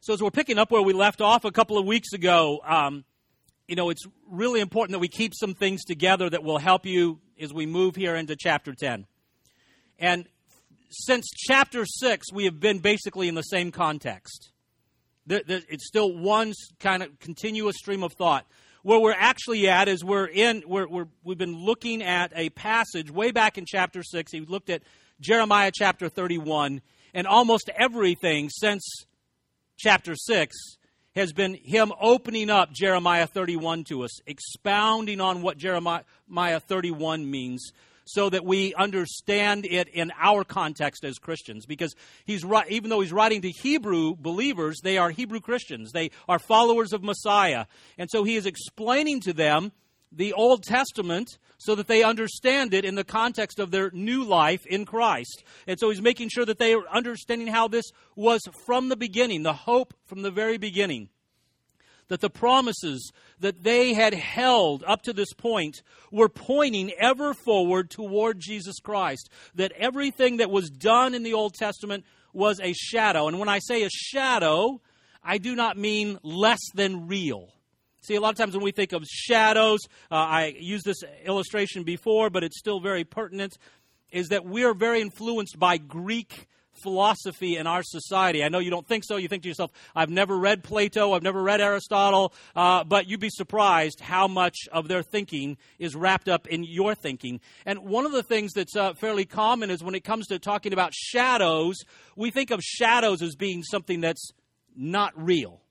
So as we're picking up where we left off a couple of weeks ago, it's really important that we keep some things together that will help you as we move here into chapter 10. And since chapter 6, we have been basically in the same context. It's still one kind of continuous stream of thought. Where we're actually at is we've been looking at a passage way back in chapter 6. He looked at Jeremiah chapter 31, and almost everything since chapter 6 has been him opening up Jeremiah 31 to us, expounding on what Jeremiah 31 means, so that we understand it in our context as Christians. Because even though he's writing to Hebrew believers, they are Hebrew Christians. They are followers of Messiah. And so he is explaining to them the Old Testament so that they understand it in the context of their new life in Christ. And so he's making sure that they are understanding how this was from the beginning, the hope from the very beginning. That the promises that they had held up to this point were pointing ever forward toward Jesus Christ. That everything that was done in the Old Testament was a shadow. And when I say a shadow, I do not mean less than real. See, a lot of times when we think of shadows, I used this illustration before, but it's still very pertinent, is that we are very influenced by Greek philosophy in our society. I know you don't think so. You think to yourself, I've never read Plato, I've never read Aristotle, but you'd be surprised how much of their thinking is wrapped up in your thinking. And one of the things that's fairly common is when it comes to talking about shadows, we think of shadows as being something that's not real.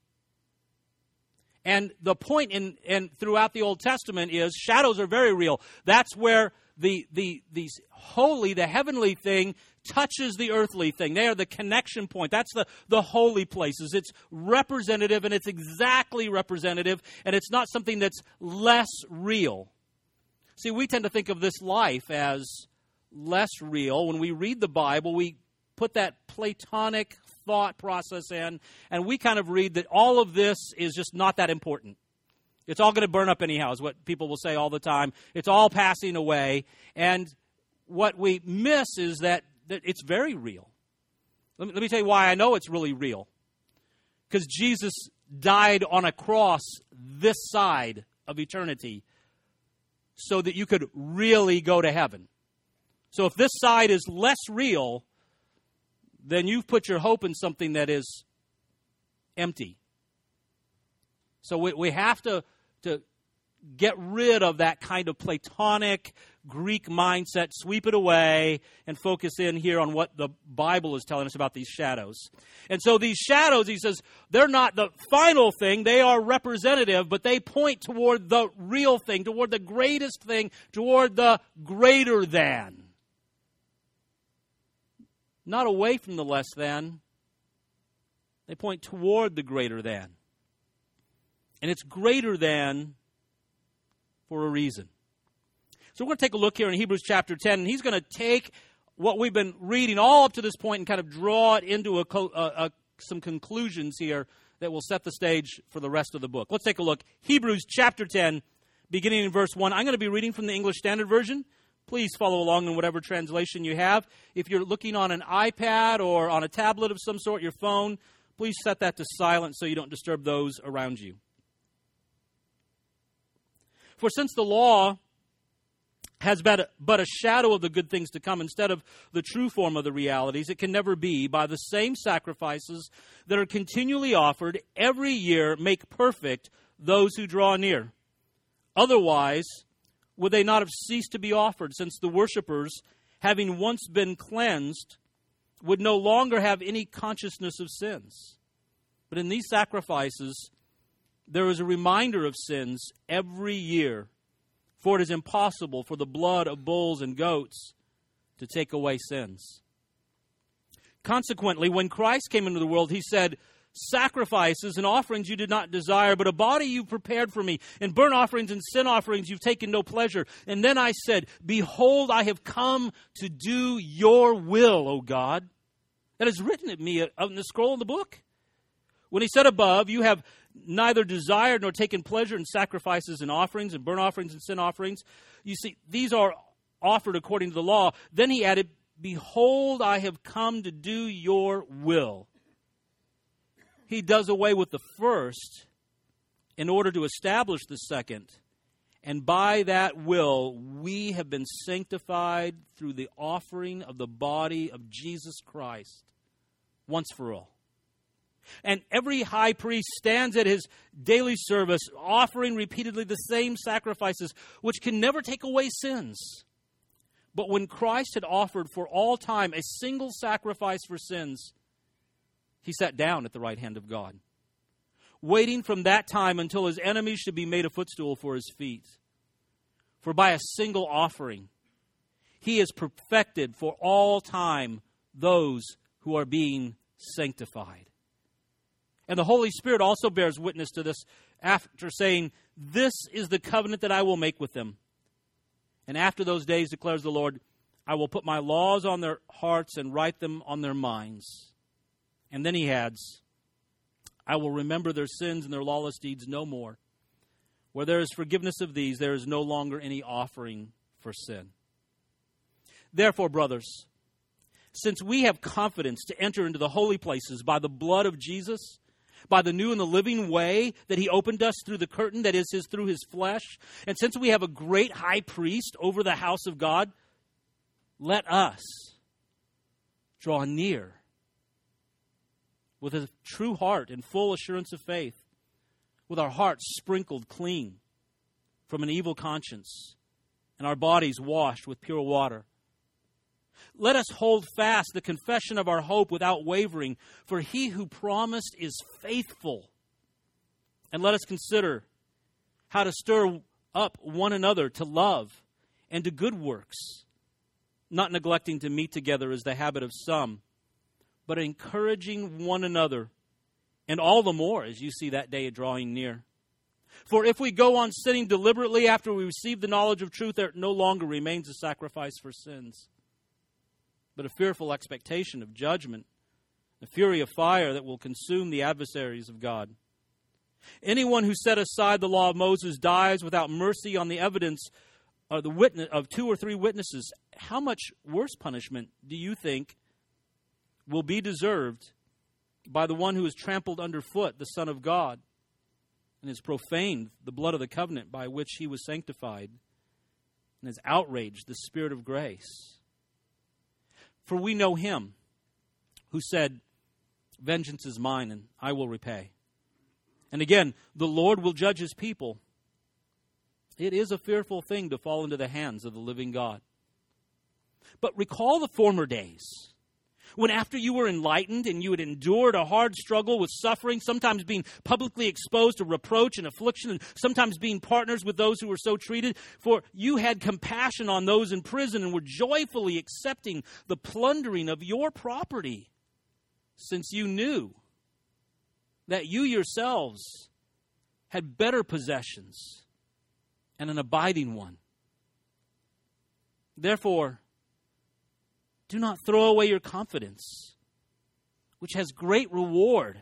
And the point in throughout the Old Testament is shadows are very real. That's where the heavenly thing touches the earthly thing. They are the connection point. That's the holy places. It's representative, and it's exactly representative, and it's not something that's less real. See, we tend to think of this life as less real. When we read the Bible, we put that Platonic thought process in, and we kind of read that all of this is just not that important. It's all going to burn up anyhow, is what people will say all the time. It's all passing away. And what we miss is that it's very real. Let me tell you why I know it's really real. Because Jesus died on a cross this side of eternity so that you could really go to heaven. So if this side is less real, then you've put your hope in something that is empty. So we have to get rid of that kind of Platonic Greek mindset, sweep it away, and focus in here on what the Bible is telling us about these shadows. And so these shadows, he says, they're not the final thing. They are representative, but they point toward the real thing, toward the greatest thing, toward the greater than. Not away from the less than. They point toward the greater than. And it's greater than for a reason. So we're going to take a look here in Hebrews chapter 10, and he's going to take what we've been reading all up to this point and kind of draw it into some conclusions here that will set the stage for the rest of the book. Let's take a look. Hebrews chapter 10, beginning in verse 1. I'm going to be reading from the English Standard Version. Please follow along in whatever translation you have. If you're looking on an iPad or on a tablet of some sort, your phone, please set that to silent so you don't disturb those around you. For since the law has but a shadow of the good things to come instead of the true form of the realities, it can never be, by the same sacrifices that are continually offered every year, make perfect those who draw near. Otherwise, would they not have ceased to be offered, since the worshipers, having once been cleansed, would no longer have any consciousness of sins? But in these sacrifices, there is a reminder of sins every year, for it is impossible for the blood of bulls and goats to take away sins. Consequently, when Christ came into the world, he said, sacrifices and offerings you did not desire, but a body you prepared for me. In burnt offerings and sin offerings you've taken no pleasure. And then I said, behold, I have come to do your will, O God. That is written at me in the scroll of the book. When he said above, you have neither desired nor taken pleasure in sacrifices and offerings and burnt offerings and sin offerings. You see, these are offered according to the law. Then he added, behold, I have come to do your will. He does away with the first in order to establish the second. And by that will, we have been sanctified through the offering of the body of Jesus Christ once for all. And every high priest stands at his daily service, offering repeatedly the same sacrifices, which can never take away sins. But when Christ had offered for all time a single sacrifice for sins, he sat down at the right hand of God, waiting from that time until his enemies should be made a footstool for his feet. For by a single offering, he has perfected for all time those who are being sanctified. And the Holy Spirit also bears witness to this after saying, "This is the covenant that I will make with them. And after those days, declares the Lord, I will put my laws on their hearts and write them on their minds." And then he adds, "I will remember their sins and their lawless deeds no more. Where there is forgiveness of these, there is no longer any offering for sin." Therefore, brothers, since we have confidence to enter into the holy places by the blood of Jesus, by the new and the living way that he opened us through the curtain, that is through his flesh, and since we have a great high priest over the house of God, let us draw near with a true heart and full assurance of faith, with our hearts sprinkled clean from an evil conscience and our bodies washed with pure water. Let us hold fast the confession of our hope without wavering, for he who promised is faithful. And let us consider how to stir up one another to love and to good works, not neglecting to meet together as the habit of some, but encouraging one another, and all the more as you see that day drawing near. For if we go on sinning deliberately after we receive the knowledge of truth, there no longer remains a sacrifice for sins, but a fearful expectation of judgment, the fury of fire that will consume the adversaries of God. Anyone who set aside the law of Moses dies without mercy on the evidence of the witness of 2 or 3 witnesses. How much worse punishment do you think will be deserved by the one who has trampled underfoot the Son of God and has profaned the blood of the covenant by which he was sanctified and has outraged the Spirit of grace? For we know him who said, "Vengeance is mine, and I will repay." And again, the Lord will judge his people. It is a fearful thing to fall into the hands of the living God. But recall the former days, when after you were enlightened and you had endured a hard struggle with suffering, sometimes being publicly exposed to reproach and affliction, and sometimes being partners with those who were so treated, for you had compassion on those in prison and were joyfully accepting the plundering of your property, since you knew that you yourselves had better possessions and an abiding one. Therefore, do not throw away your confidence, which has great reward.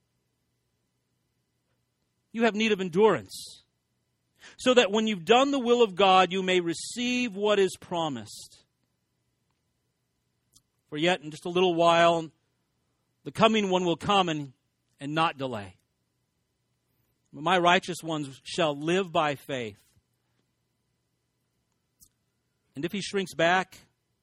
You have need of endurance, so that when you've done the will of God, you may receive what is promised. For yet in just a little while, the coming one will come and not delay. But my righteous ones shall live by faith. And if he shrinks back,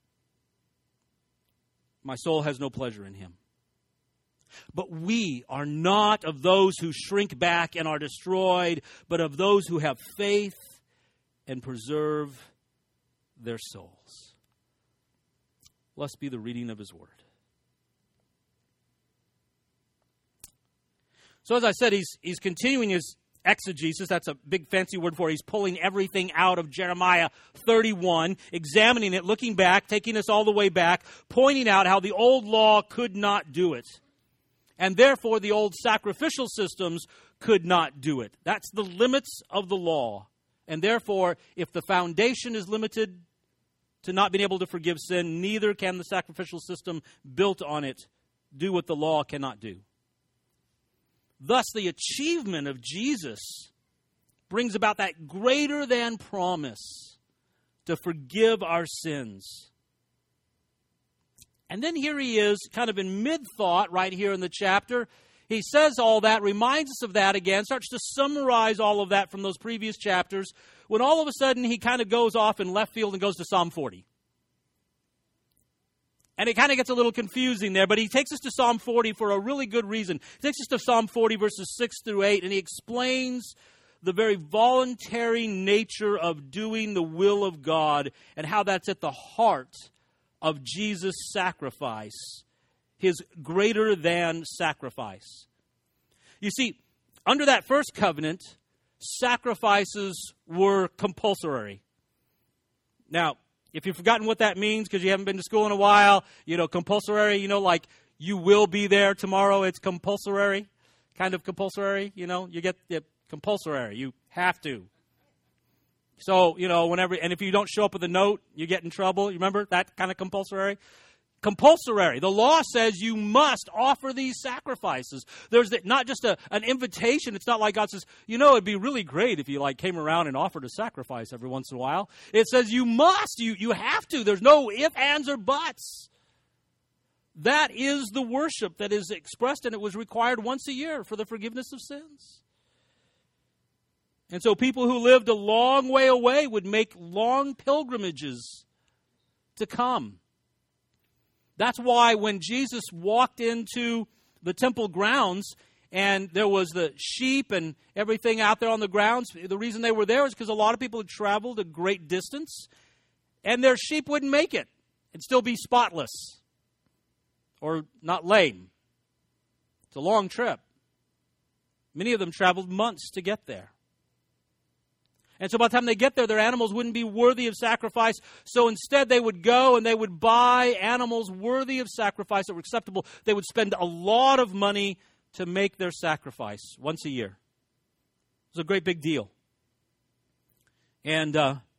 my soul has no pleasure in him. But we are not of those who shrink back and are destroyed, but of those who have faith and preserve their souls. Blessed be the reading of his word. So as I said, he's continuing his exegesis. That's a big fancy word for it. He's pulling everything out of Jeremiah 31, examining it, looking back, taking us all the way back, pointing out how the old law could not do it. And therefore, the old sacrificial systems could not do it. That's the limits of the law. And therefore, if the foundation is limited to not being able to forgive sin, neither can the sacrificial system built on it do what the law cannot do. Thus, the achievement of Jesus brings about that greater than promise to forgive our sins. And then here he is, kind of in mid-thought right here in the chapter. he says all that, reminds us of that again, starts to summarize all of that from those previous chapters, when all of a sudden he kind of goes off in left field and goes to Psalm 40. And it kind of gets a little confusing there, but he takes us to Psalm 40 for a really good reason. He takes us to Psalm 40, verses 6 through 8, and he explains the very voluntary nature of doing the will of God and how that's at the heart of Jesus' sacrifice, his greater than sacrifice. You see, under that first covenant, sacrifices were compulsory. Now, if you've forgotten what that means because you haven't been to school in a while, compulsory, like you will be there tomorrow, it's compulsory, kind of compulsory, you get it compulsory, you have to. So, whenever, and if you don't show up with a note, you get in trouble. You remember that kind of compulsory? Compulsory. The law says you must offer these sacrifices. There's not just an invitation. It's not like God says, it'd be really great if you came around and offered a sacrifice every once in a while. It says you must. You have to. There's no ifs, ands, or buts. That is the worship that is expressed, and it was required once a year for the forgiveness of sins. And so people who lived a long way away would make long pilgrimages to come. That's why when Jesus walked into the temple grounds and there was the sheep and everything out there on the grounds, the reason they were there is because a lot of people had traveled a great distance and their sheep wouldn't make it and still be spotless or not lame. It's a long trip. Many of them traveled months to get there. And so by the time they get there, their animals wouldn't be worthy of sacrifice. So instead they would go and they would buy animals worthy of sacrifice that were acceptable. They would spend a lot of money to make their sacrifice once a year. It was a great big deal. And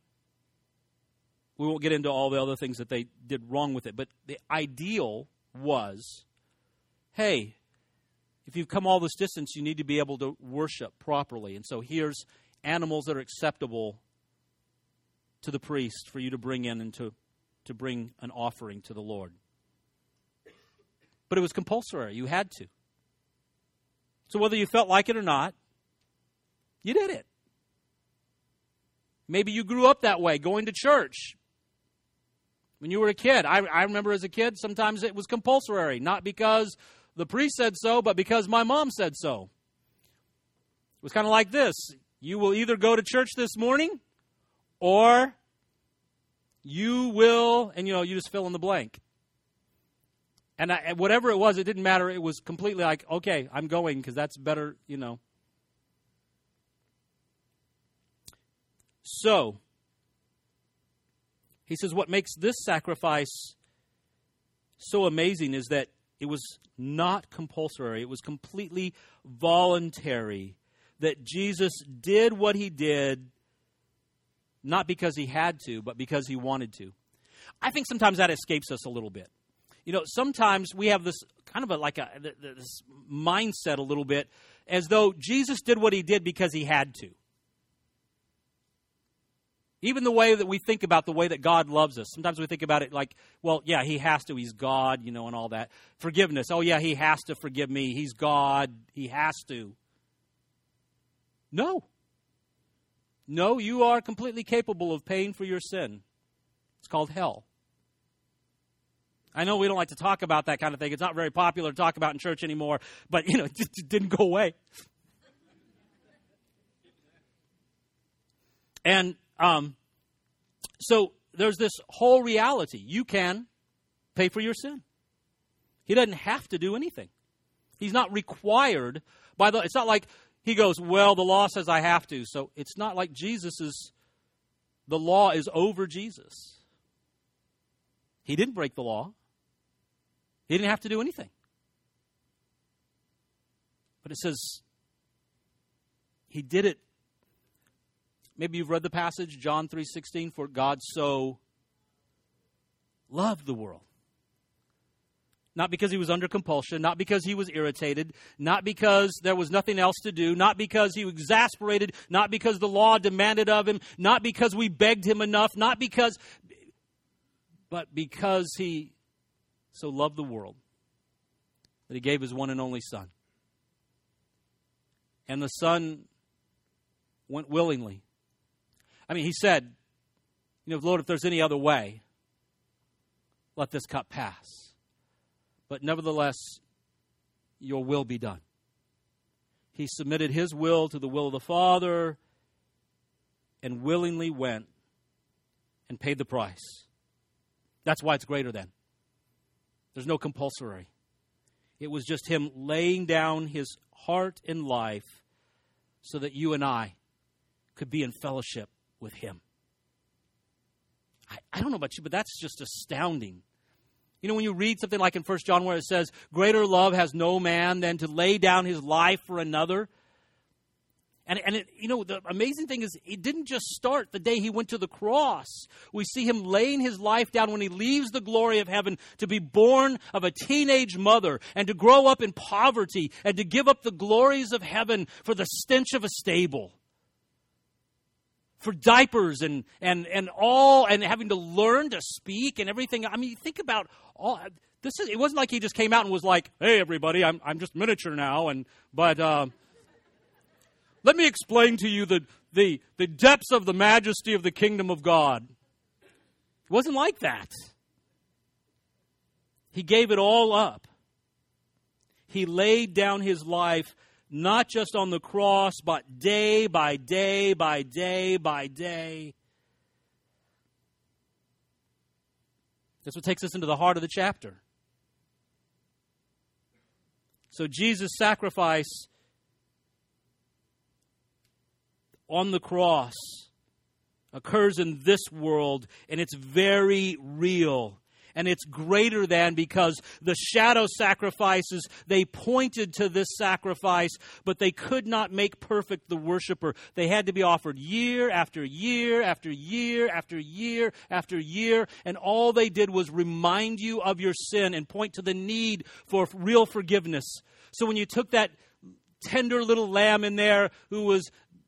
we won't get into all the other things that they did wrong with it. But the ideal was, hey, if you've come all this distance, you need to be able to worship properly. And so here's animals that are acceptable to the priest for you to bring in and to bring an offering to the Lord. But it was compulsory. You had to. So whether you felt like it or not, you did it. Maybe you grew up that way, going to church when you were a kid. I remember as a kid, sometimes it was compulsory, not because the priest said so, but because my mom said so. It was kind of like this. You will either go to church this morning or you will, and you just fill in the blank. And whatever it was, it didn't matter. It was completely like, okay, I'm going because that's better, So, he says what makes this sacrifice so amazing is that it was not compulsory. It was completely voluntary. That Jesus did what he did, not because he had to, but because he wanted to. I think sometimes that escapes us a little bit. Sometimes we have this kind of this mindset a little bit, as though Jesus did what he did because he had to. Even the way that we think about the way that God loves us. Sometimes we think about it like, well, yeah, he has to. He's God, and all that. Forgiveness. Oh, yeah, he has to forgive me. He's God. He has to. No. No, you are completely capable of paying for your sin. It's called hell. I know we don't like to talk about that kind of thing. It's not very popular to talk about in church anymore, but, it just didn't go away. And so there's this whole reality. You can pay for your sin. He doesn't have to do anything. He's not required by it's not like he goes, well, the law says I have to. So it's not like the law is over Jesus. He didn't break the law. He didn't have to do anything. But it says he did it. Maybe you've read the passage, John 3:16, for God so loved the world. Not because he was under compulsion, not because he was irritated, not because there was nothing else to do, not because he was exasperated, not because the law demanded of him, not because we begged him enough, but because he so loved the world that he gave his one and only Son. And the Son went willingly. I mean, he said, Lord, if there's any other way, let this cup pass. But nevertheless, your will be done. He submitted his will to the will of the Father and willingly went and paid the price. That's why it's greater than. There's no compulsory. It was just him laying down his heart and life so that you and I could be in fellowship with him. I don't know about you, but that's just astounding. When you read something like in 1 John where it says, greater love has no man than to lay down his life for another. And the amazing thing is, it didn't just start the day he went to the cross. We see him laying his life down when he leaves the glory of heaven to be born of a teenage mother and to grow up in poverty and to give up the glories of heaven for the stench of a stable. For diapers and having to learn to speak and everything. I mean, you think about all this. It wasn't like he just came out and was like, "Hey, everybody, I'm just miniature now." But let me explain to you the depths of the majesty of the kingdom of God. It wasn't like that. He gave it all up. He laid down his life. Not just on the cross, but day by day by day by day. That's what takes us into the heart of the chapter. So Jesus' sacrifice on the cross occurs in this world, and it's very real. And it's greater than, because the shadow sacrifices, they pointed to this sacrifice, but they could not make perfect the worshiper. They had to be offered year after year after year after year after year. And all they did was remind you of your sin and point to the need for real forgiveness. So when you took that tender little lamb in there who was,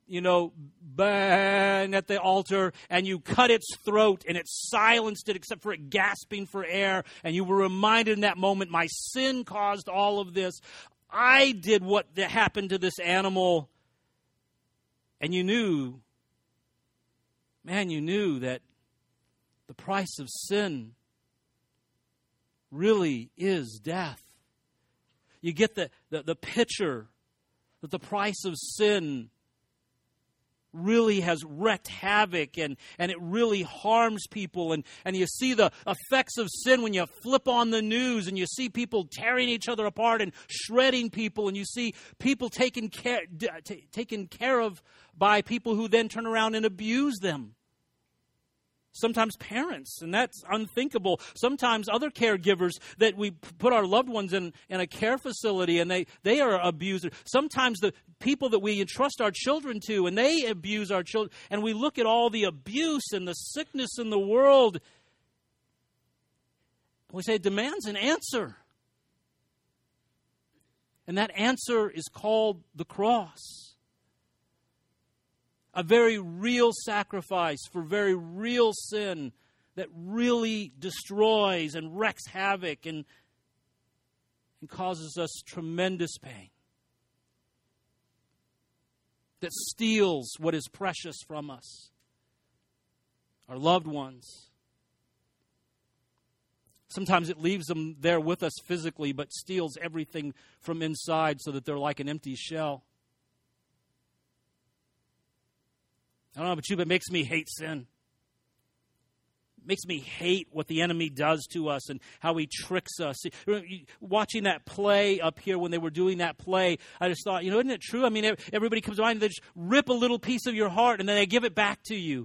bang at the altar, and you cut its throat and it silenced it except for it gasping for air, and you were reminded in that moment, my sin caused all of this. I did what happened to this animal. And you knew that the price of sin really is death. You get the picture that the price of sin really has wreaked havoc and it really harms people. And you see the effects of sin when you flip on the news and you see people tearing each other apart and shredding people, and you see people taken care of by people who then turn around and abuse them. Sometimes parents, and that's unthinkable. Sometimes other caregivers that we put our loved ones in a care facility, and they are abusers. Sometimes the people that we entrust our children to, and they abuse our children. And we look at all the abuse and the sickness in the world. We say it demands an answer. And that answer is called the cross. A very real sacrifice for very real sin that really destroys and wreaks havoc and causes us tremendous pain. That steals what is precious from us, our loved ones. Sometimes it leaves them there with us physically, but steals everything from inside so that they're like an empty shell. I don't know about you, but it makes me hate sin. It makes me hate what the enemy does to us and how he tricks us. Watching that play up here, when they were doing that play, I just thought, isn't it true? I mean, everybody comes to mind and they just rip a little piece of your heart and then they give it back to you.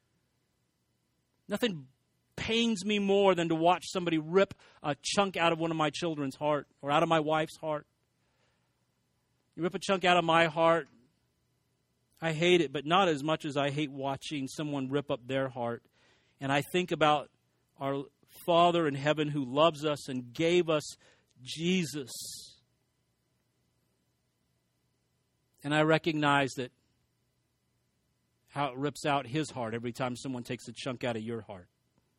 Nothing pains me more than to watch somebody rip a chunk out of one of my children's heart or out of my wife's heart. You rip a chunk out of my heart, I hate it, but not as much as I hate watching someone rip up their heart. And I think about our Father in heaven who loves us and gave us Jesus. And I recognize that how it rips out his heart every time someone takes a chunk out of your heart.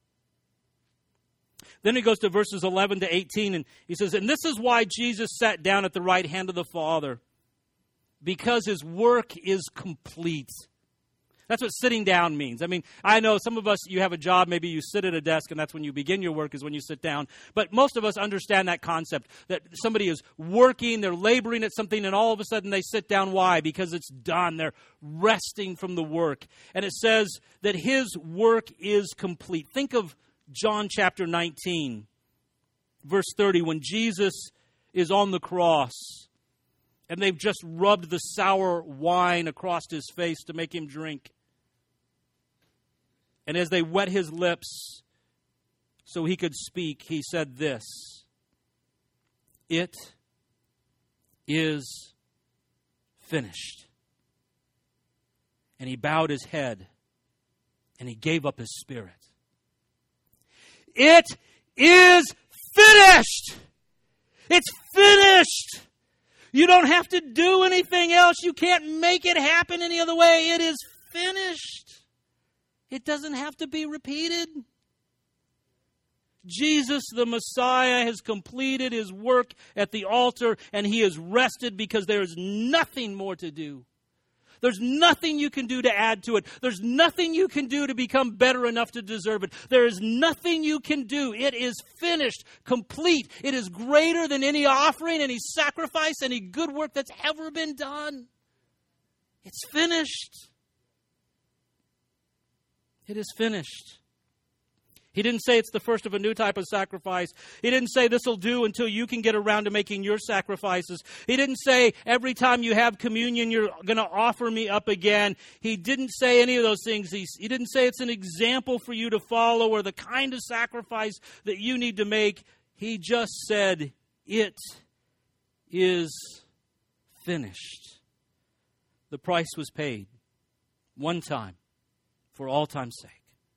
Then he goes to verses 11 to 18, and he says, and this is why Jesus sat down at the right hand of the Father. because his work is complete. That's what sitting down means. I mean, I know some of us, you have a job, maybe you sit at a desk and that's when you begin your work is when you sit down. But most of us understand that concept, that somebody is working, they're laboring at something, and all of a sudden they sit down. Why? Because it's done. They're resting from the work. And it says that his work is complete. Think of John chapter 19, verse 30, when Jesus is on the cross and they've just rubbed the sour wine across his face to make him drink. And as they wet his lips so he could speak, he said this, "It is finished." And he bowed his head and he gave up his spirit. It is finished. It's finished. You don't have to do anything else. You can't make it happen any other way. It is finished. It doesn't have to be repeated. Jesus, the Messiah, has completed his work at the altar, and he is rested because there is nothing more to do. There's nothing you can do to add to it. There's nothing you can do to become better enough to deserve it. There is nothing you can do. It is finished, complete. It is greater than any offering, any sacrifice, any good work that's ever been done. It's finished. It is finished. He didn't say it's the first of a new type of sacrifice. He didn't say this will do until you can get around to making your sacrifices. He didn't say every time you have communion you're going to offer me up again. He didn't say any of those things. He didn't say it's an example for you to follow or the kind of sacrifice that you need to make. He just said it is finished. The price was paid one time for all time's sake.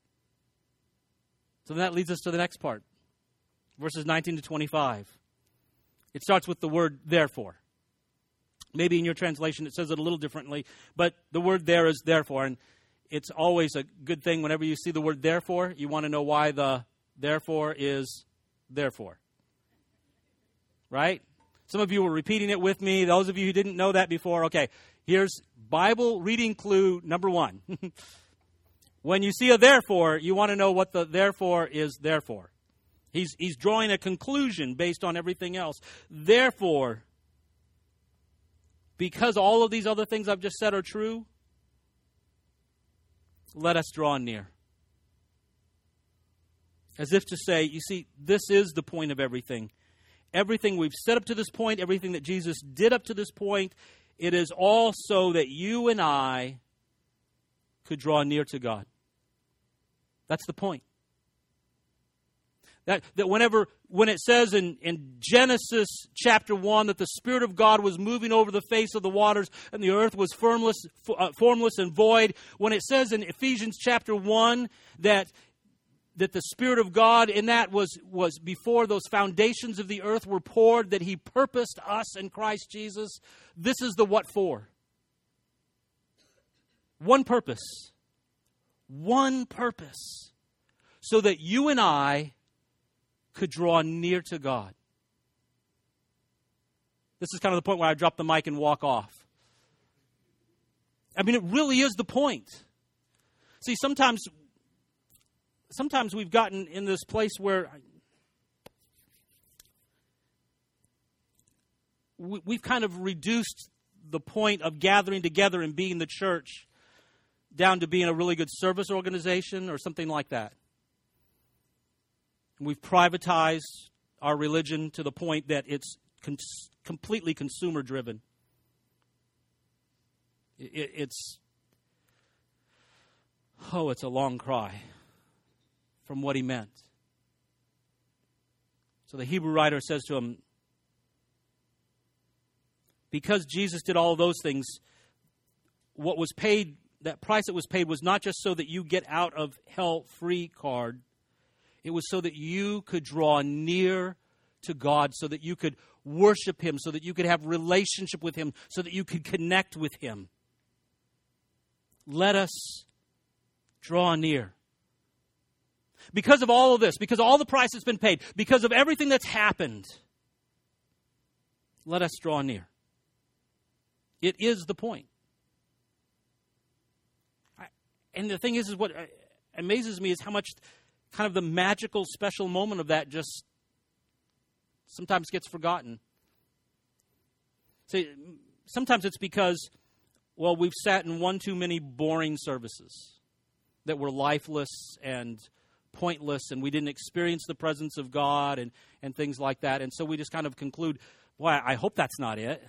So that leads us to the next part, verses 19 to 25. It starts with the word therefore. Maybe in your translation it says it a little differently, but the word there is therefore, and it's always a good thing whenever you see the word therefore, you want to know why the therefore is therefore. Right? Some of you were repeating it with me. Those of you who didn't know that before, okay, here's Bible reading clue number 1. When you see a therefore, you want to know what the therefore is there for. He's drawing a conclusion based on everything else. Therefore, because all of these other things I've just said are true, let us draw near. As if to say, you see, this is the point of everything. Everything we've set up to this point, everything that Jesus did up to this point, it is all so that you and I could draw near to God. That's the point. That when it says in Genesis chapter 1 that the Spirit of God was moving over the face of the waters and the earth was formless and void, when it says in Ephesians chapter 1 that the Spirit of God in that was before those foundations of the earth were poured, that he purposed us in Christ Jesus, this is the what for. One purpose. One purpose. So that you and I could draw near to God. This is kind of the point where I drop the mic and walk off. I mean, it really is the point. See, sometimes we've gotten in this place where we've kind of reduced the point of gathering together and being the church down to being a really good service organization or something like that. We've privatized our religion to the point that it's completely consumer driven. It's a long cry from what he meant. So the Hebrew writer says to him, because Jesus did all those things, what was paid, that price that was paid was not just so that you get out of hell free card. It was so that you could draw near to God, so that you could worship him, so that you could have relationship with him, so that you could connect with him. Let us draw near. Because of all of this, because all the price that's been paid, because of everything that's happened, let us draw near. It is the point. And the thing is what amazes me is how much kind of the magical, special moment of that just sometimes gets forgotten. See, sometimes it's because, well, we've sat in one too many boring services that were lifeless and pointless, and we didn't experience the presence of God and things like that. And so we just kind of conclude, boy, I hope that's not it.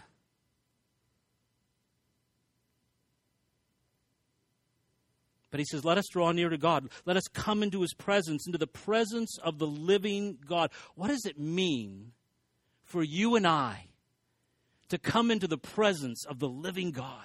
But he says, let us draw near to God. Let us come into his presence, into the presence of the living God. What does it mean for you and I to come into the presence of the living God?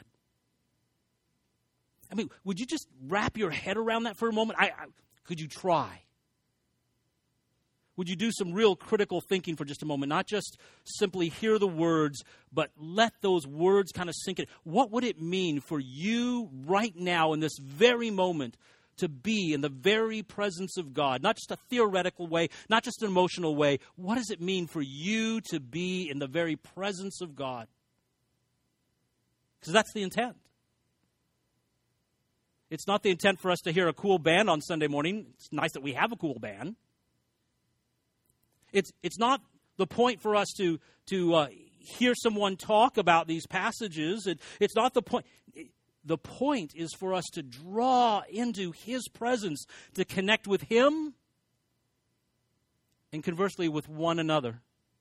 I mean, would you just wrap your head around that for a moment? Could you try? Would you do some real critical thinking for just a moment? Not just simply hear the words, but let those words kind of sink in. What would it mean for you right now in this very moment to be in the very presence of God? Not just a theoretical way, not just an emotional way. What does it mean for you to be in the very presence of God? Because that's the intent. It's not the intent for us to hear a cool band on Sunday morning. It's nice that we have a cool band. It's not the point for us to hear someone talk about these passages. It's not the point. The point is for us to draw into his presence, to connect with him, and conversely with one another.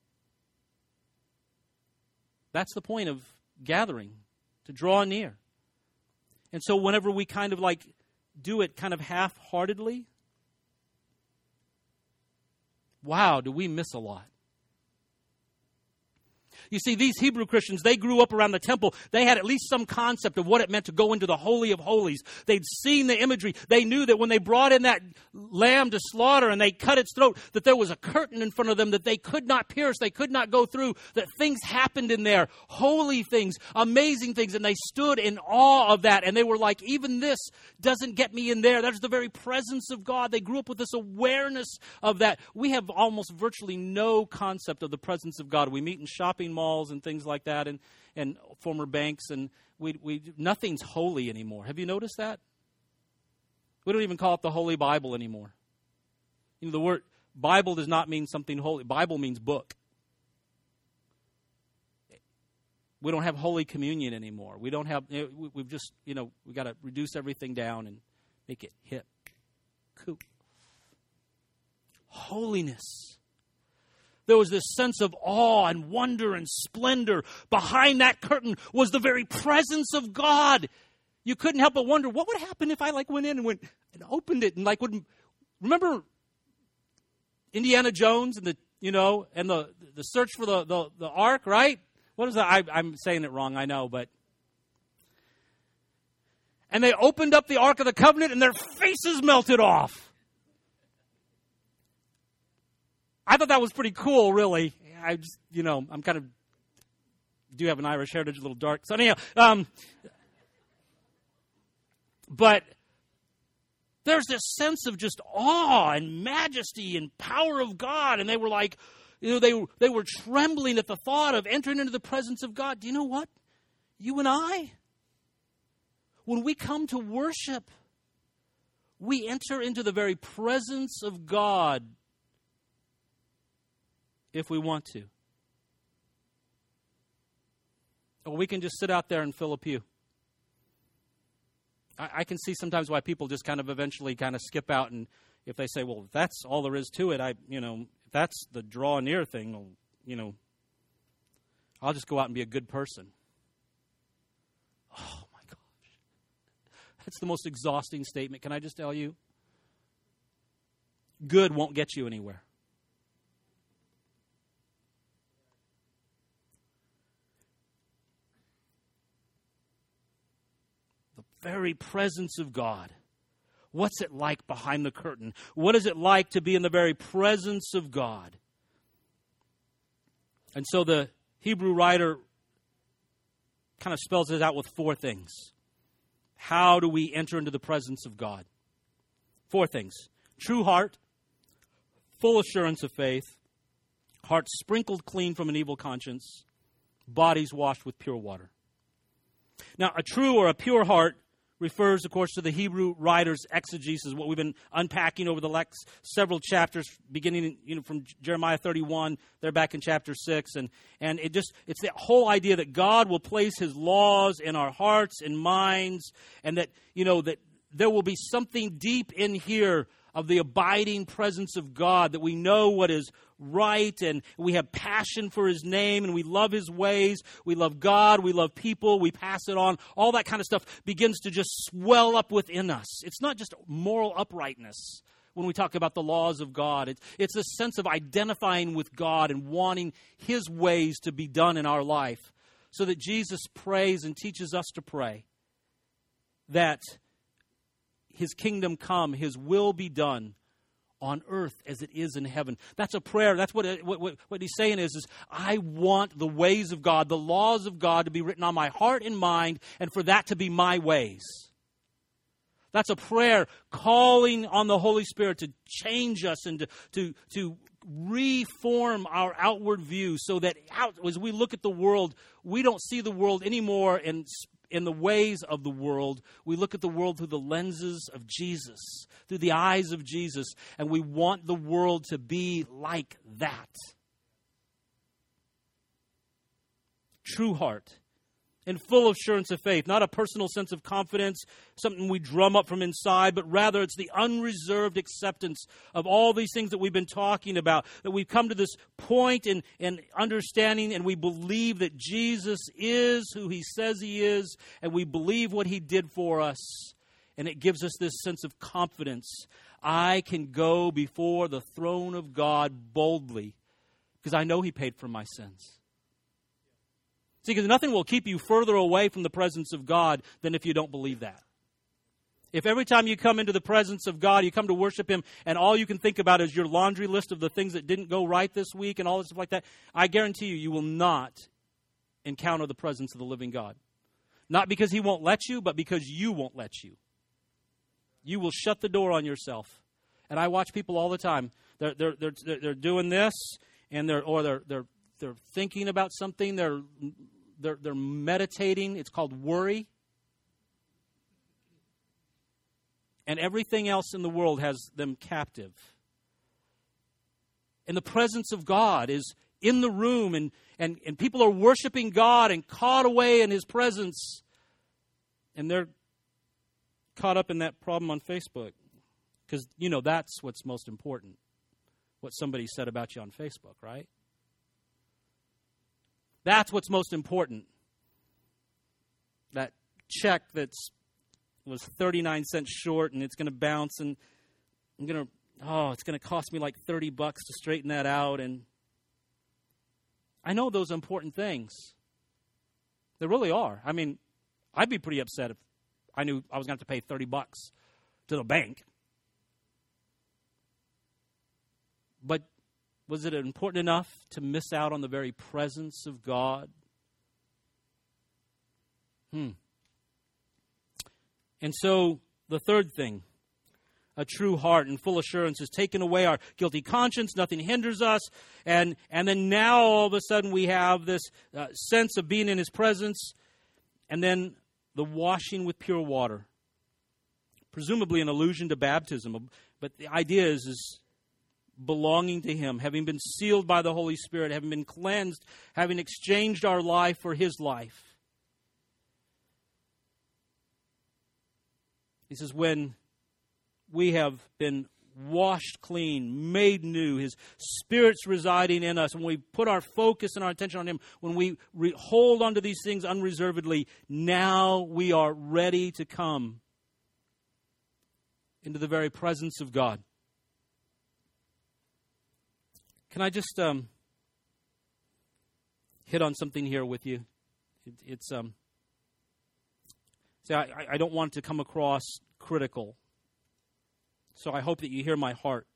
That's the point of gathering, to draw near. And so whenever we kind of like do it kind of half-heartedly, wow, do we miss a lot. You see, these Hebrew Christians, they grew up around the temple. They had at least some concept of what it meant to go into the Holy of Holies. They'd seen the imagery. They knew that when they brought in that lamb to slaughter and they cut its throat, that there was a curtain in front of them that they could not pierce, they could not go through, that things happened in there, holy things, amazing things, and they stood in awe of that. And they were like, even this doesn't get me in there. That's the very presence of God. They grew up with this awareness of that. We have almost virtually no concept of the presence of God. We meet in shopping malls and things like that, and former banks, and we nothing's holy anymore. Have you noticed that? We don't even call it the Holy Bible anymore. You know, the word Bible does not mean something holy. Bible means book. We don't have Holy Communion anymore. We don't have. We've just we got to reduce everything down and make it hip, cool. Holiness. There was this sense of awe and wonder and splendor. Behind that curtain was the very presence of God. You couldn't help but wonder, what would happen if I went in and opened it and would remember Indiana Jones and the search for the ark, right? What is that? I'm saying it wrong, I know, but and they opened up the Ark of the Covenant and their faces melted off. I thought that was pretty cool, really. I just, I'm kind of, do have an Irish heritage, a little dark. So anyhow, but there's this sense of just awe and majesty and power of God. And they were like, they were trembling at the thought of entering into the presence of God. Do you know what? You and I, when we come to worship, we enter into the very presence of God. If we want to. Or we can just sit out there and fill a pew. I can see sometimes why people just kind of eventually kind of skip out, and if they say, well, if that's all there is to it, if that's the draw near thing, I'll just go out and be a good person. Oh my gosh. That's the most exhausting statement. Can I just tell you? Good won't get you anywhere. Very presence of God. What's it like behind the curtain? What is it like to be in the very presence of God? And so the Hebrew writer kind of spells it out with 4 things. How do we enter into the presence of God? 4 things. True heart, full assurance of faith, heart sprinkled clean from an evil conscience, bodies washed with pure water. Now, a true or a pure heart refers, of course, to the Hebrew writer's exegesis, what we've been unpacking over the last several chapters, beginning from Jeremiah 31, they're back in chapter 6. And it's the whole idea that God will place his laws in our hearts and minds, and that, that there will be something deep in here of the abiding presence of God, that we know what is right, and we have passion for his name, and we love his ways, we love God, we love people, we pass it on. All that kind of stuff begins to just swell up within us. It's not just moral uprightness when we talk about the laws of God. It's a sense of identifying with God and wanting his ways to be done in our life, so that Jesus prays and teaches us to pray that his kingdom come, his will be done on earth as it is in heaven. That's a prayer. That's what he's saying is I want the ways of God, the laws of God to be written on my heart and mind, and for that to be my ways. That's a prayer calling on the Holy Spirit to change us and to reform our outward view, so that as we look at the world, we don't see the world anymore in the ways of the world. We look at the world through the lenses of Jesus, through the eyes of Jesus, and we want the world to be like that. True heart and full assurance of faith, not a personal sense of confidence, something we drum up from inside, but rather it's the unreserved acceptance of all these things that we've been talking about, that we've come to this point in understanding, and we believe that Jesus is who he says he is, and we believe what he did for us, and it gives us this sense of confidence. I can go before the throne of God boldly because I know he paid for my sins. See, because nothing will keep you further away from the presence of God than if you don't believe that. If every time you come into the presence of God, you come to worship him, and all you can think about is your laundry list of the things that didn't go right this week and all this stuff like that, I guarantee you will not encounter the presence of the living God. Not because he won't let you, but because you won't let you. You will shut the door on yourself. And I watch people all the time. They're doing this, and they're thinking about something. They're meditating. It's called worry. And everything else in the world has them captive. And the presence of God is in the room, and people are worshiping God and caught away in his presence. And they're caught up in that problem on Facebook. Because, that's what's most important. What somebody said about you on Facebook, right? That's what's most important. That check was 39 cents short, and it's going to bounce, and it's going to cost me like $30 to straighten that out. And I know those important things. They really are. I mean, I'd be pretty upset if I knew I was going to have to pay $30 to the bank. But was it important enough to miss out on the very presence of God? And so the third thing, a true heart and full assurance, is taken away our guilty conscience. Nothing hinders us. And then now all of a sudden we have this sense of being in his presence. And then the washing with pure water. Presumably an allusion to baptism. But the idea is belonging to him, having been sealed by the Holy Spirit, having been cleansed, having exchanged our life for his life. He says, when we have been washed clean, made new, his Spirit's residing in us, when we put our focus and our attention on him, when we hold onto these things unreservedly, now we are ready to come into the very presence of God. Can I just hit on something here with you? I don't want it to come across critical, so I hope that you hear my heart.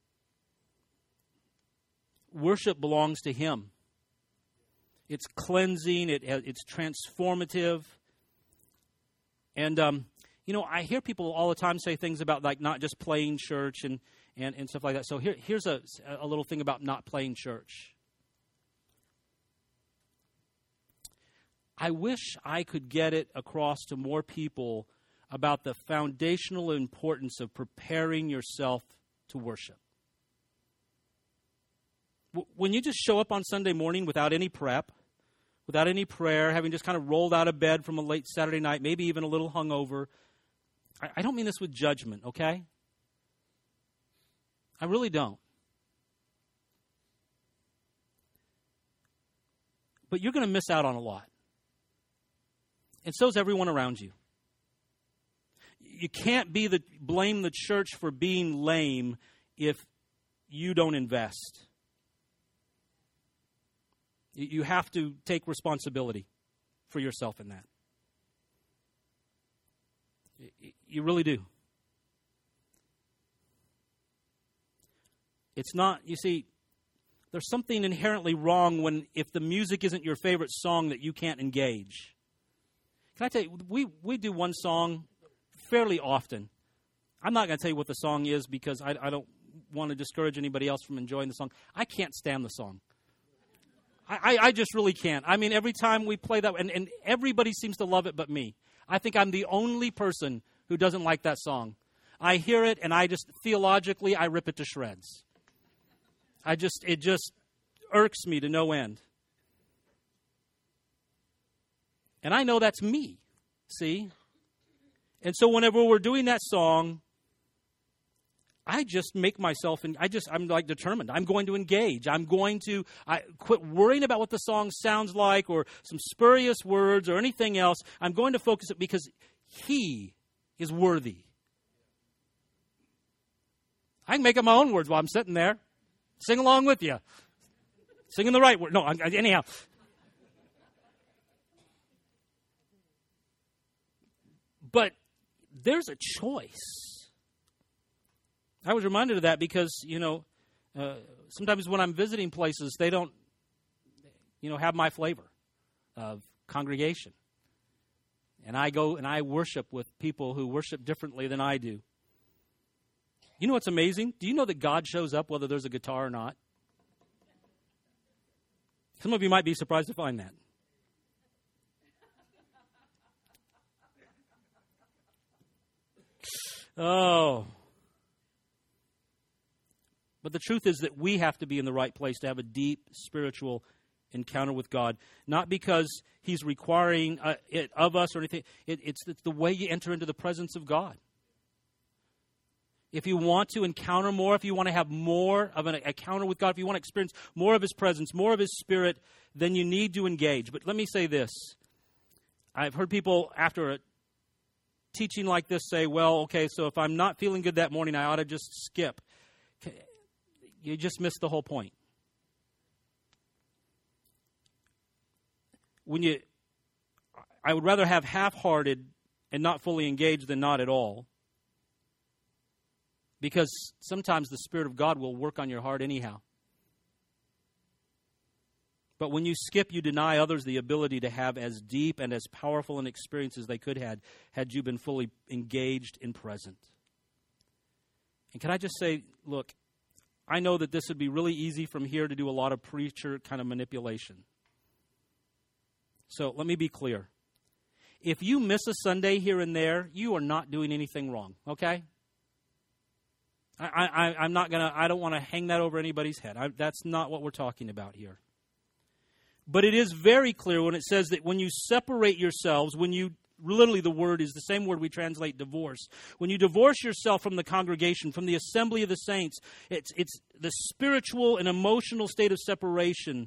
Worship belongs to him. It's cleansing. It's transformative. And I hear people all the time say things about like not just playing church and stuff like that. So here's a little thing about not playing church. I wish I could get it across to more people about the foundational importance of preparing yourself to worship. When you just show up on Sunday morning without any prep, without any prayer, having just kind of rolled out of bed from a late Saturday night, maybe even a little hungover, I don't mean this with judgment, okay? I really don't. But you're going to miss out on a lot. And so is everyone around you. You can't blame the church for being lame if you don't invest. You have to take responsibility for yourself in that. You really do. It's not, you see, there's something inherently wrong if the music isn't your favorite song that you can't engage. Can I tell you, we do one song fairly often. I'm not going to tell you what the song is because I don't want to discourage anybody else from enjoying the song. I can't stand the song. I just really can't. I mean, every time we play that, and everybody seems to love it but me. I think I'm the only person who doesn't like that song. I hear it, and theologically, I rip it to shreds. It just irks me to no end. And I know that's me, see? And so whenever we're doing that song, I just make myself, I'm like determined. I'm going to engage. I'm going to quit worrying about what the song sounds like or some spurious words or anything else. I'm going to focus it because He is worthy. I can make up my own words while I'm sitting there. Sing along with you. Singing the right word. No, anyhow. But there's a choice. I was reminded of that because, sometimes when I'm visiting places, they don't, have my flavor of congregation. And I go and I worship with people who worship differently than I do. You know what's amazing? Do you know that God shows up whether there's a guitar or not? Some of you might be surprised to find that. Oh. But the truth is that we have to be in the right place to have a deep spiritual encounter with God. Not because He's requiring it of us or anything. It's the way you enter into the presence of God. If you want to encounter more, if you want to have more of an encounter with God, if you want to experience more of His presence, more of His Spirit, then you need to engage. But let me say this. I've heard people after a teaching like this say, well, okay, so if I'm not feeling good that morning, I ought to just skip. You just missed the whole point. I would rather have half-hearted and not fully engaged than not at all. Because sometimes the Spirit of God will work on your heart anyhow. But when you skip, you deny others the ability to have as deep and as powerful an experience as they could have had you been fully engaged and present. And can I just say, look, I know that this would be really easy from here to do a lot of preacher kind of manipulation. So let me be clear. If you miss a Sunday here and there, you are not doing anything wrong, okay? I don't want to hang that over anybody's head. That's not what we're talking about here. But it is very clear when it says that when you separate yourselves, literally the word is the same word we translate divorce. When you divorce yourself from the congregation, from the assembly of the saints, it's the spiritual and emotional state of separation,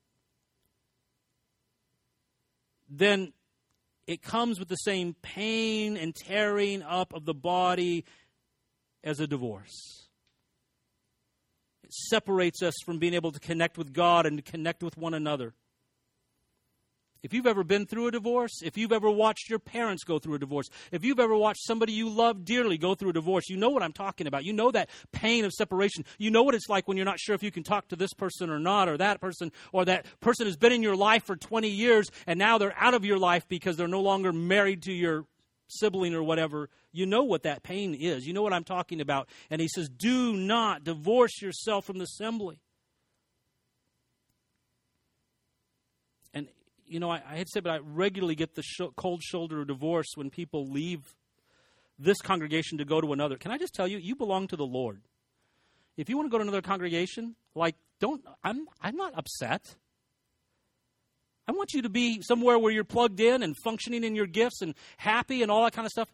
then it comes with the same pain and tearing up of the body as a divorce. It separates us from being able to connect with God and to connect with one another. If you've ever been through a divorce, if you've ever watched your parents go through a divorce, if you've ever watched somebody you love dearly go through a divorce, you know what I'm talking about. You know that pain of separation. You know what it's like when you're not sure if you can talk to this person or not, or that person has been in your life for 20 years, and now they're out of your life because they're no longer married to your sibling or whatever. You know what that pain is. You know what I'm talking about. And he says, do not divorce yourself from the assembly. And, I had said, but I regularly get the cold shoulder divorce when people leave this congregation to go to another. Can I just tell you, you belong to the Lord. If you want to go to another congregation, I'm not upset. I want you to be somewhere where you're plugged in and functioning in your gifts and happy and all that kind of stuff.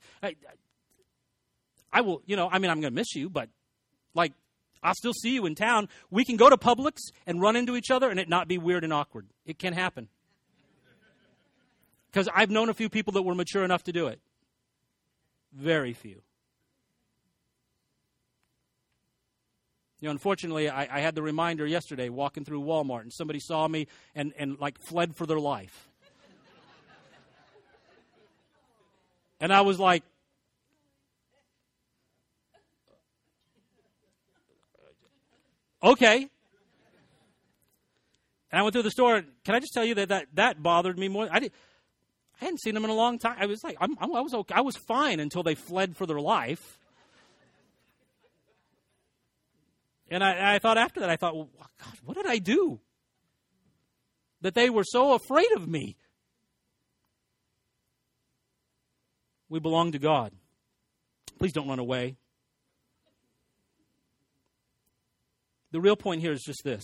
I will, I'm going to miss you, but I'll still see you in town. We can go to Publix and run into each other and it not be weird and awkward. It can happen. Because I've known a few people that were mature enough to do it. Very few. Unfortunately, I had the reminder yesterday walking through Walmart, and somebody saw me and fled for their life. And I was like, okay. And I went through the store. Can I just tell you that bothered me more? I hadn't seen them in a long time. I was like, I was okay. I was fine until they fled for their life. And I thought after that, well, God, what did I do? That they were so afraid of me. We belong to God. Please don't run away. The real point here is just this.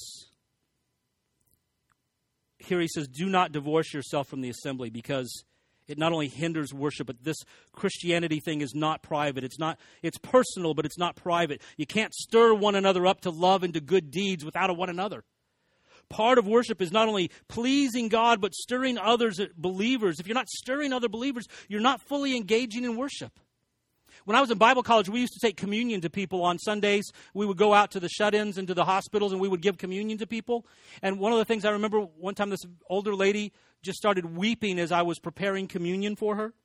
Here he says, do not divorce yourself from the assembly, because it not only hinders worship, but this Christianity thing is not private. It's personal, but it's not private. You can't stir one another up to love and to good deeds without one another. Part of worship is not only pleasing God, but stirring others, believers. If you're not stirring other believers, you're not fully engaging in worship. When I was in Bible college, we used to take communion to people on Sundays. We would go out to the shut-ins and to the hospitals, and we would give communion to people. And one of the things I remember, one time this older lady just started weeping as I was preparing communion for her.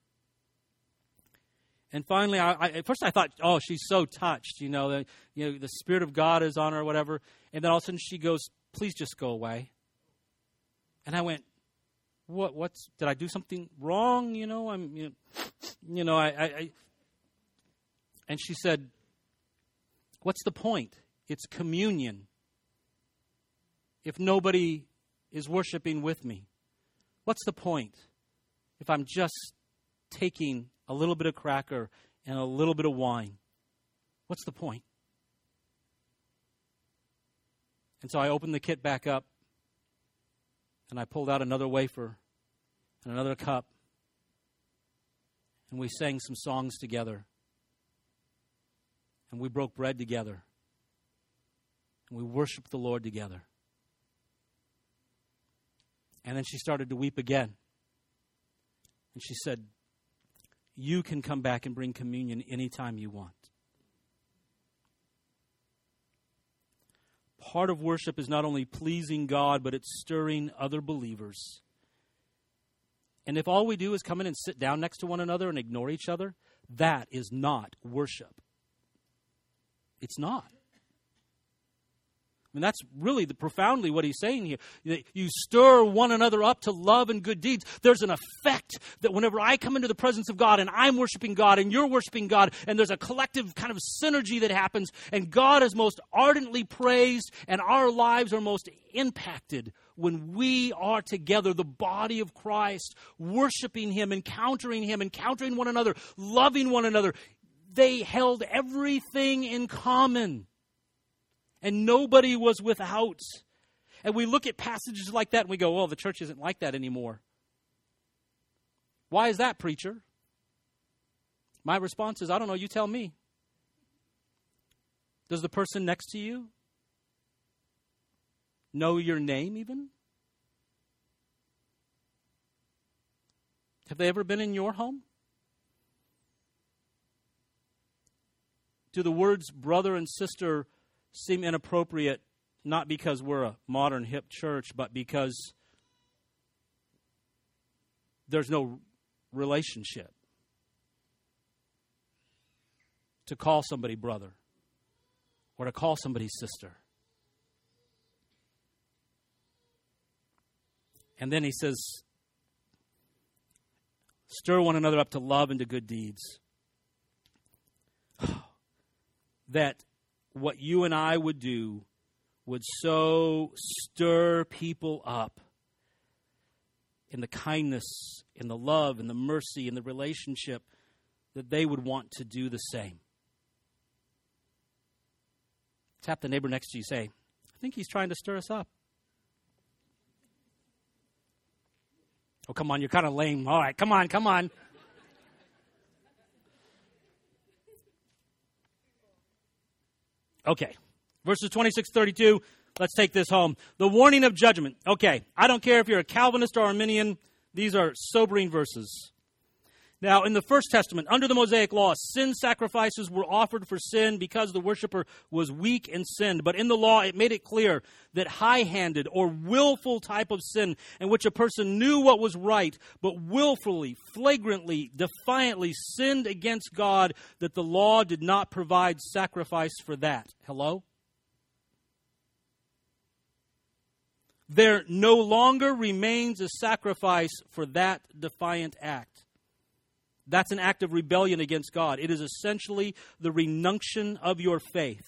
And finally, at first I thought, oh, she's so touched, the Spirit of God is on her or whatever. And then all of a sudden she goes, please just go away. And I went, did I do something wrong? And she said, what's the point? It's communion. If nobody is worshiping with me, what's the point if I'm just taking a little bit of cracker and a little bit of wine? What's the point? And so I opened the kit back up, and I pulled out another wafer and another cup, and we sang some songs together. And we broke bread together. And we worshiped the Lord together. And then she started to weep again. And she said, you can come back and bring communion anytime you want. Part of worship is not only pleasing God, but it's stirring other believers. And if all we do is come in and sit down next to one another and ignore each other, that is not worship. It's not. I mean, that's really profoundly what he's saying here. You stir one another up to love and good deeds. There's an effect that whenever I come into the presence of God and I'm worshiping God and you're worshiping God, and there's a collective kind of synergy that happens, and God is most ardently praised and our lives are most impacted when we are together, the body of Christ, worshiping Him, encountering one another, loving one another. They held everything in common. And nobody was without. And we look at passages like that and we go, well, the church isn't like that anymore. Why is that, preacher? My response is, I don't know, you tell me. Does the person next to you know your name even? Have they ever been in your home? Do the words brother and sister seem inappropriate, not because we're a modern hip church, but because there's no relationship to call somebody brother or to call somebody sister? And then he says, stir one another up to love and to good deeds. That what you and I would do would so stir people up in the kindness, in the love, in the mercy, in the relationship, that they would want to do the same. Tap the neighbor next to you, say, I think he's trying to stir us up. Oh, come on, you're kind of lame. All right, come on. Okay, verses 26-32, let's take this home. The warning of judgment. Okay, I don't care if you're a Calvinist or Arminian, these are sobering verses. Now, in the First Testament, under the Mosaic Law, sin sacrifices were offered for sin because the worshiper was weak and sinned. But in the law, it made it clear that high-handed or willful type of sin in which a person knew what was right, but willfully, flagrantly, defiantly sinned against God, that the law did not provide sacrifice for that. Hello? There no longer remains a sacrifice for that defiant act. That's an act of rebellion against God. It is essentially the renunciation of your faith.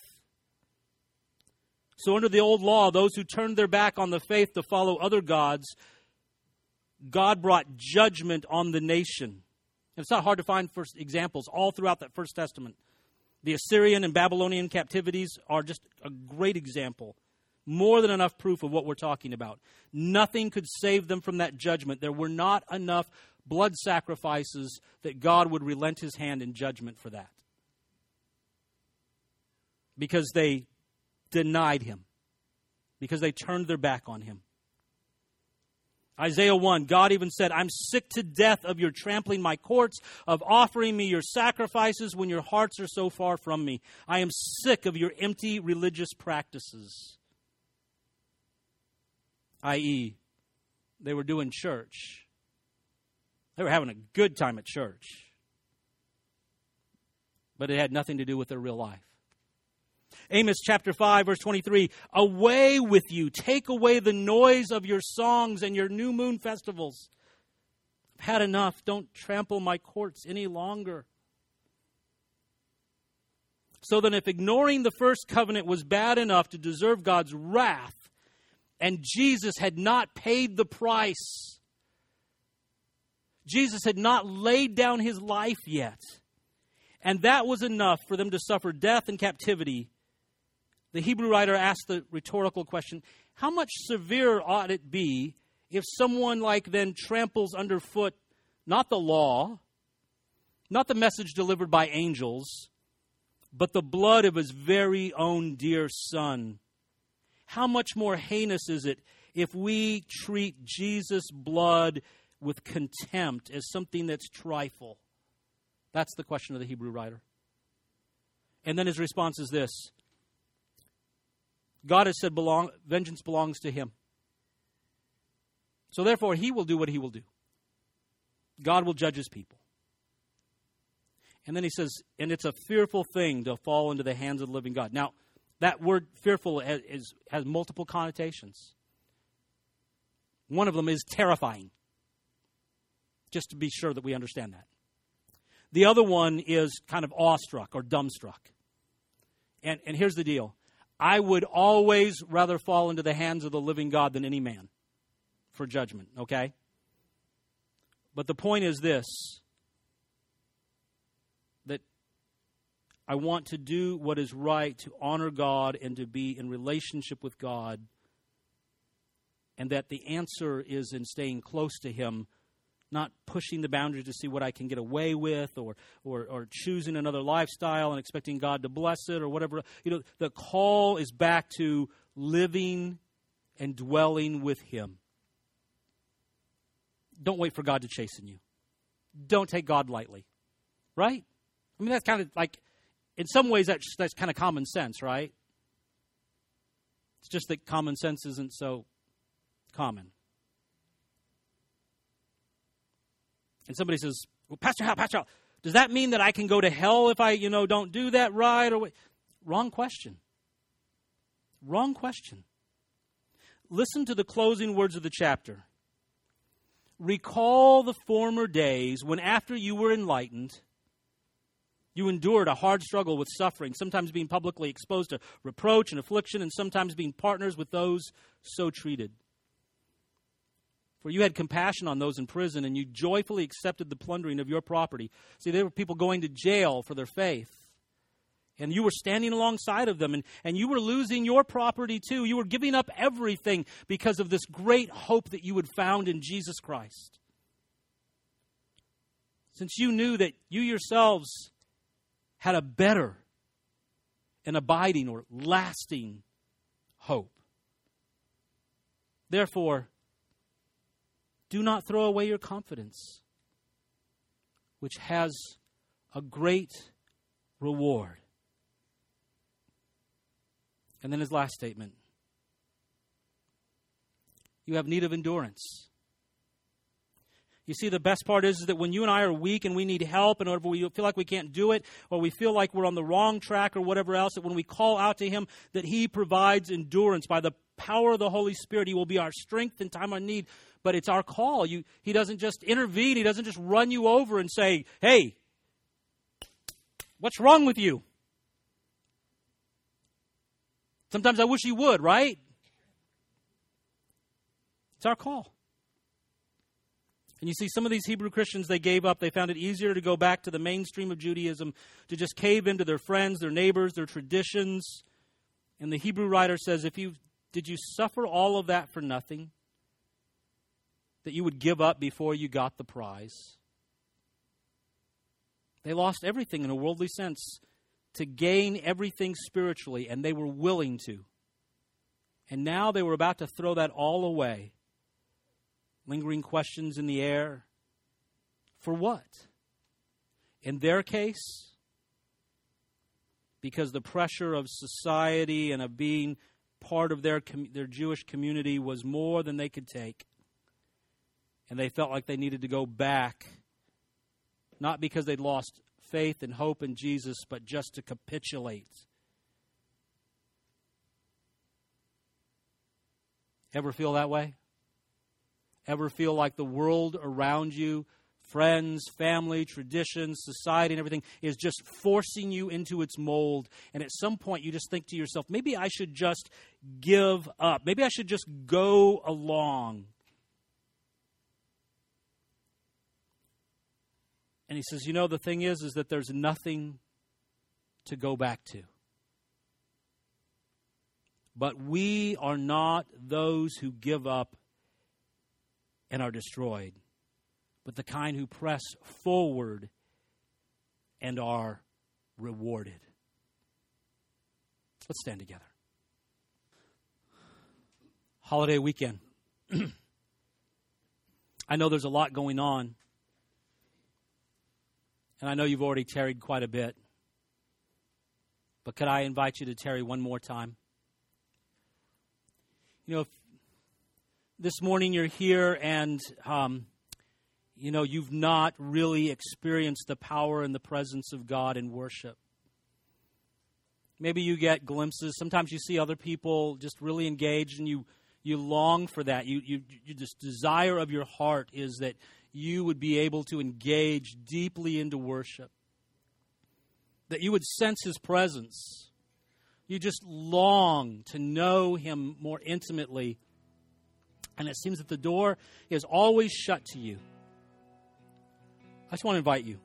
So under the old law, those who turned their back on the faith to follow other gods, God brought judgment on the nation. And it's not hard to find first examples all throughout that First Testament. The Assyrian and Babylonian captivities are just a great example. More than enough proof of what we're talking about. Nothing could save them from that judgment. There were not enough blood sacrifices that God would relent his hand in judgment for that. Because they denied him. Because they turned their back on him. Isaiah 1, God even said, I'm sick to death of your trampling my courts, of offering me your sacrifices when your hearts are so far from me. I am sick of your empty religious practices. I.e., they were doing church. They were having a good time at church. But it had nothing to do with their real life. Amos chapter 5, verse 23, away with you, take away the noise of your songs and your new moon festivals. I've had enough, don't trample my courts any longer. So then if ignoring the first covenant was bad enough to deserve God's wrath, and Jesus had not paid the price. Jesus had not laid down his life yet. And that was enough for them to suffer death and captivity. The Hebrew writer asked the rhetorical question, how much severer ought it be if someone like them tramples underfoot not the law, not the message delivered by angels, but the blood of his very own dear Son? How much more heinous is it if we treat Jesus' blood with contempt as something that's trifle? That's the question of the Hebrew writer. And then his response is this. God has said vengeance belongs to him. So therefore, he will do what he will do. God will judge his people. And then he says, and it's a fearful thing to fall into the hands of the living God. Now, that word fearful has multiple connotations. One of them is terrifying. Just to be sure that we understand that. The other one is kind of awestruck or dumbstruck. And here's the deal. I would always rather fall into the hands of the living God than any man for judgment, okay? But the point is this, that I want to do what is right to honor God and to be in relationship with God, and that the answer is in staying close to him, not pushing the boundaries to see what I can get away with or choosing another lifestyle and expecting God to bless it or whatever. You know, the call is back to living and dwelling with him. Don't wait for God to chasten you. Don't take God lightly. Right? I mean, that's kind of like, in some ways, that's kind of common sense, right? It's just that common sense isn't so common. And somebody says, well, Pastor Hal, does that mean that I can go to hell if I, don't do that right? Or wrong question. Wrong question. Listen to the closing words of the chapter. Recall the former days when after you were enlightened, you endured a hard struggle with suffering, sometimes being publicly exposed to reproach and affliction, and sometimes being partners with those so treated. For you had compassion on those in prison, and you joyfully accepted the plundering of your property. See, there were people going to jail for their faith. And you were standing alongside of them, and you were losing your property too. You were giving up everything because of this great hope that you had found in Jesus Christ. Since you knew that you yourselves had a better and abiding or lasting hope. Therefore, do not throw away your confidence, which has a great reward. And then his last statement. You have need of endurance. You see, the best part is that when you and I are weak and we need help and whatever, we feel like we can't do it, or we feel like we're on the wrong track or whatever else, that when we call out to him, that he provides endurance. By the power of the Holy Spirit, he will be our strength in time of need. But it's our call. He doesn't just intervene. He doesn't just run you over and say, hey, what's wrong with you? Sometimes I wish he would, right? It's our call. And you see, some of these Hebrew Christians, they gave up. They found it easier to go back to the mainstream of Judaism, to just cave into their friends, their neighbors, their traditions. And the Hebrew writer says, did you suffer all of that for nothing? That you would give up before you got the prize? They lost everything in a worldly sense to gain everything spiritually, and they were willing to. And now they were about to throw that all away. Lingering questions in the air. For what? In their case, because the pressure of society and of being part of their Jewish community was more than they could take. And they felt like they needed to go back, not because they'd lost faith and hope in Jesus, but just to capitulate. Ever feel that way? Ever feel like the world around you, friends, family, traditions, society, and everything is just forcing you into its mold, and at some point you just think to yourself, maybe I should just give up. Maybe I should just go along. And he says, the thing is that there's nothing to go back to. But we are not those who give up and are destroyed, but the kind who press forward and are rewarded. Let's stand together. Holiday weekend. I know there's a lot going on. And I know you've already tarried quite a bit. But could I invite you to tarry one more time? If this morning you're here and, you've not really experienced the power and the presence of God in worship. Maybe you get glimpses. Sometimes you see other people just really engaged and you long for that. You this desire of your heart is that you would be able to engage deeply into worship. That you would sense his presence. You just long to know him more intimately. And it seems that the door is always shut to you. I just want to invite you.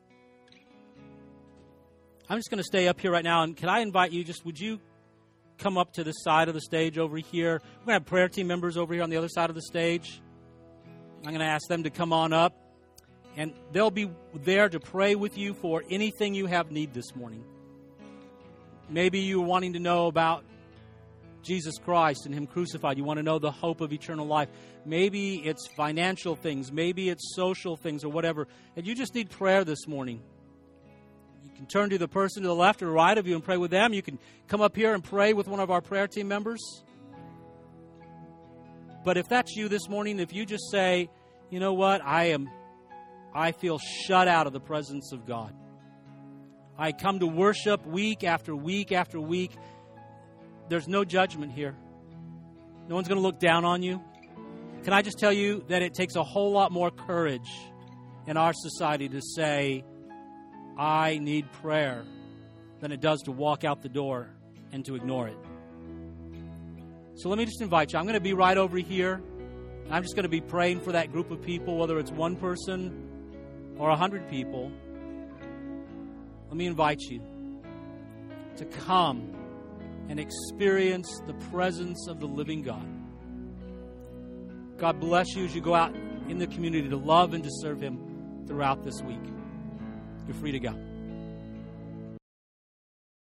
I'm just going to stay up here right now. And can I invite you, would you come up to the side of the stage over here? We're going to have prayer team members over here on the other side of the stage. I'm going to ask them to come on up, and they'll be there to pray with you for anything you have need this morning. Maybe you're wanting to know about Jesus Christ and him crucified. You want to know the hope of eternal life. Maybe it's financial things. Maybe it's social things or whatever. And you just need prayer this morning. You can turn to the person to the left or right of you and pray with them. You can come up here and pray with one of our prayer team members. But if that's you this morning, if you just say, you know what, I feel shut out of the presence of God. I come to worship week after week after week. There's no judgment here. No one's going to look down on you. Can I just tell you that it takes a whole lot more courage in our society to say, I need prayer, than it does to walk out the door and to ignore it. So let me just invite you. I'm going to be right over here. I'm just going to be praying for that group of people, whether it's one person or 100 people. Let me invite you to come and experience the presence of the living God. God bless you as you go out in the community to love and to serve Him throughout this week. You're free to go.